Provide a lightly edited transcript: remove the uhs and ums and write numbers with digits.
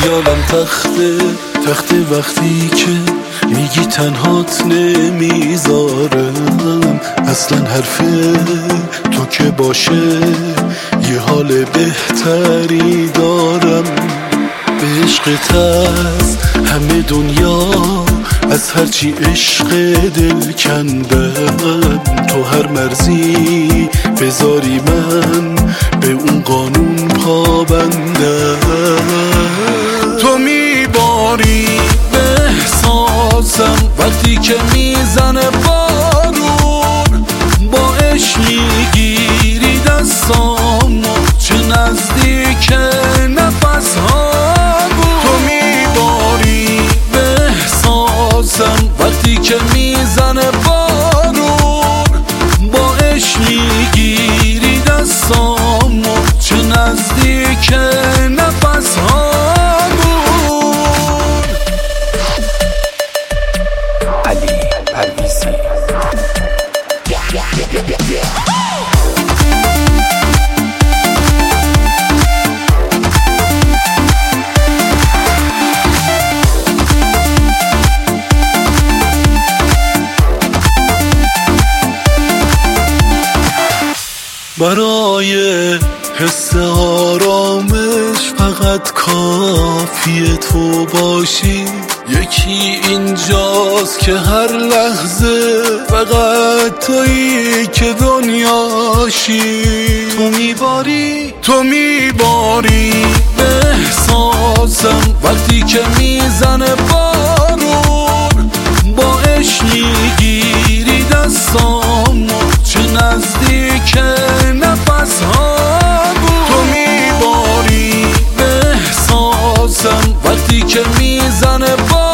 خیالم تخته وقتی که میگی تنهات نمیذارم. اصلا حرف تو که باشه یه حال بهتری دارم. به عشقت از همه دنیا، از هرچی عشق دل کندم. تو هر مرزی بذاری من به اون قانون پابندم. تو میباری به احساسم وقتی که میزنه بارون. با عشق میگیری دستامو چه نزدیک نفس ها. تو میباری به احساسم وقتی که میزنه بارون. با عشق میگیری دستامو چه نزدیک نفس ها. برای حس آرامش فقط کافیه تو باشی. یکی اینجاست که هر لحظه فقط تویی که دنیاشی. تو میباری به احساسم وقتی که میزنه بارون. با عشق میگیری دستامو چه نزدیک نفس ها. تو میباری به احساسم وقتی که میزنه